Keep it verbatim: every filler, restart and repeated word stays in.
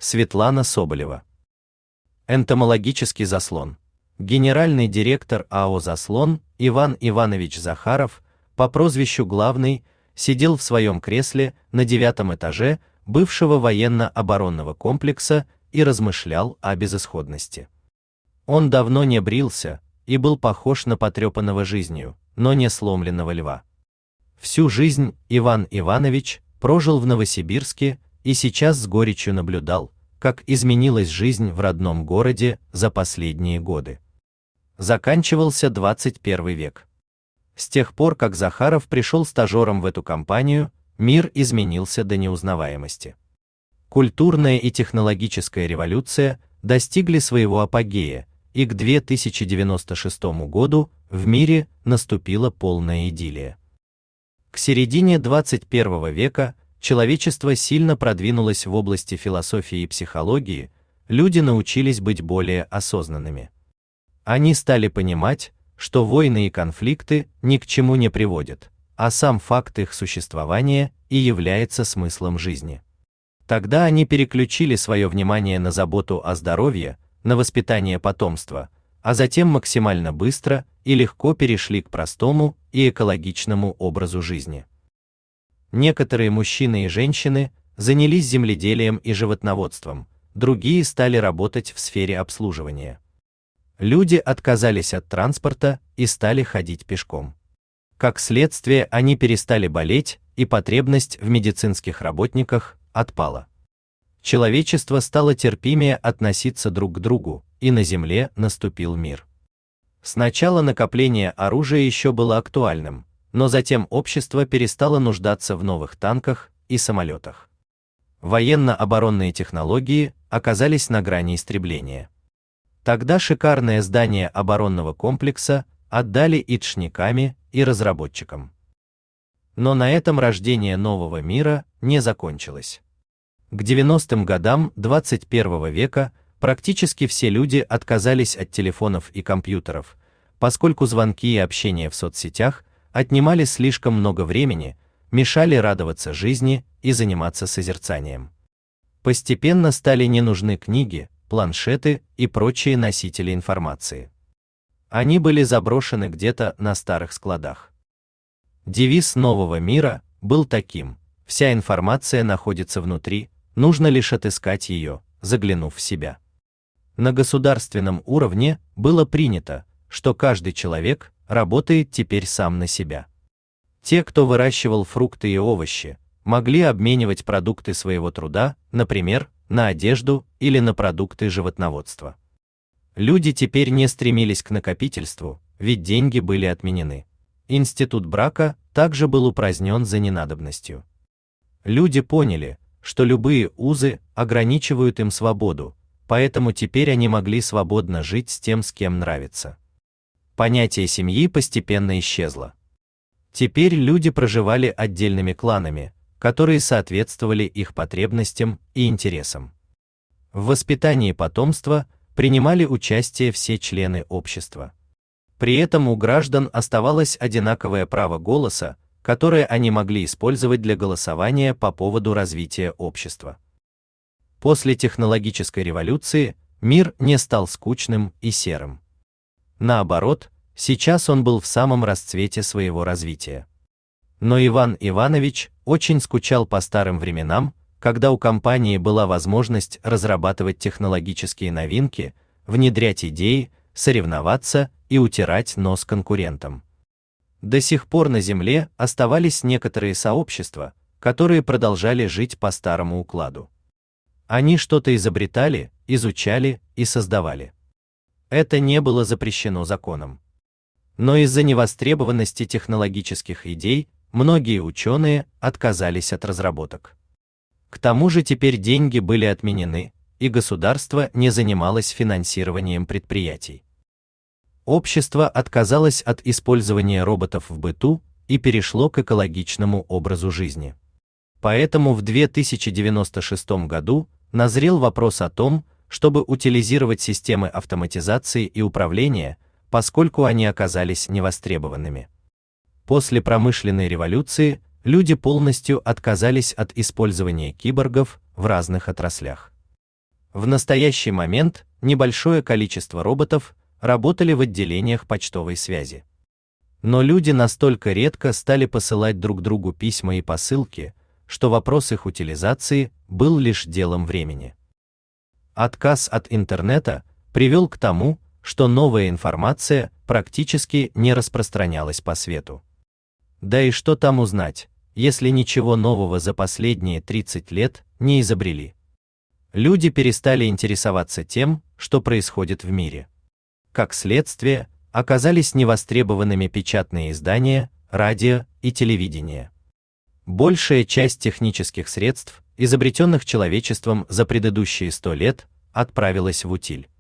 Светлана Соболева. Энтомологический заслон. Генеральный директор АО «Заслон» Иван Иванович Захаров, по прозвищу Главный, сидел в своем кресле на девятом этаже бывшего военно-оборонного комплекса и размышлял о безысходности. Он давно не брился и был похож на потрепанного жизнью, но не сломленного льва. Всю жизнь Иван Иванович прожил в Новосибирске и сейчас с горечью наблюдал, как изменилась жизнь в родном городе за последние годы. Заканчивался двадцать первый век. С тех пор, как Захаров пришел стажером в эту компанию, мир изменился до неузнаваемости. Культурная и технологическая революция достигли своего апогея, и к две тысячи девяносто шестому году в мире наступила полная идиллия. К середине двадцать первого века человечество сильно продвинулось в области философии и психологии, люди научились быть более осознанными. Они стали понимать, что войны и конфликты ни к чему не приводят, а сам факт их существования и является смыслом жизни. Тогда они переключили свое внимание на заботу о здоровье, на воспитание потомства, а затем максимально быстро и легко перешли к простому и экологичному образу жизни. Некоторые мужчины и женщины занялись земледелием и животноводством, другие стали работать в сфере обслуживания. Люди отказались от транспорта и стали ходить пешком. Как следствие, они перестали болеть, и потребность в медицинских работниках отпала. Человечество стало терпимее относиться друг к другу, и на Земле наступил мир. Сначала накопление оружия еще было актуальным, но затем общество перестало нуждаться в новых танках и самолетах. Военно-оборонные технологии оказались на грани истребления. Тогда шикарное здание оборонного комплекса отдали итшниками и разработчикам. Но на этом рождение нового мира не закончилось. К девяностым годам двадцать первого века практически все люди отказались от телефонов и компьютеров, поскольку звонки и общение в соцсетях отнимали слишком много времени, мешали радоваться жизни и заниматься созерцанием. Постепенно стали не нужны книги, планшеты и прочие носители информации. Они были заброшены где-то на старых складах. Девиз нового мира был таким: вся информация находится внутри, нужно лишь отыскать ее, заглянув в себя. На государственном уровне было принято, что каждый человек работает теперь сам на себя. Те, кто выращивал фрукты и овощи, могли обменивать продукты своего труда, например, на одежду или на продукты животноводства. Люди теперь не стремились к накопительству, ведь деньги были отменены. Институт брака также был упразднен за ненадобностью. Люди поняли, что любые узы ограничивают им свободу, поэтому теперь они могли свободно жить с тем, с кем нравится. Понятие семьи постепенно исчезло. Теперь люди проживали отдельными кланами, которые соответствовали их потребностям и интересам. В воспитании потомства принимали участие все члены общества. При этом у граждан оставалось одинаковое право голоса, которое они могли использовать для голосования по поводу развития общества. После технологической революции мир не стал скучным и серым. Наоборот, сейчас он был в самом расцвете своего развития. Но Иван Иванович очень скучал по старым временам, когда у компании была возможность разрабатывать технологические новинки, внедрять идеи, соревноваться и утирать нос конкурентам. До сих пор на Земле оставались некоторые сообщества, которые продолжали жить по старому укладу. Они что-то изобретали, изучали и создавали. Это не было запрещено законом. Но из-за невостребованности технологических идей многие ученые отказались от разработок. К тому же теперь деньги были отменены, и государство не занималось финансированием предприятий. Общество отказалось от использования роботов в быту и перешло к экологичному образу жизни. Поэтому в две тысячи девяносто шестом году назрел вопрос о том, чтобы утилизировать системы автоматизации и управления, поскольку они оказались невостребованными. После промышленной революции люди полностью отказались от использования киборгов в разных отраслях. В настоящий момент небольшое количество роботов работали в отделениях почтовой связи. Но люди настолько редко стали посылать друг другу письма и посылки, что вопрос их утилизации был лишь делом времени. Отказ от интернета привел к тому, что новая информация практически не распространялась по свету. Да и что там узнать, если ничего нового за последние тридцать лет не изобрели? Люди перестали интересоваться тем, что происходит в мире. Как следствие, оказались невостребованными печатные издания, радио и телевидение. Большая часть технических средств, изобретенных человечеством за предыдущие сто лет, отправилась в утиль.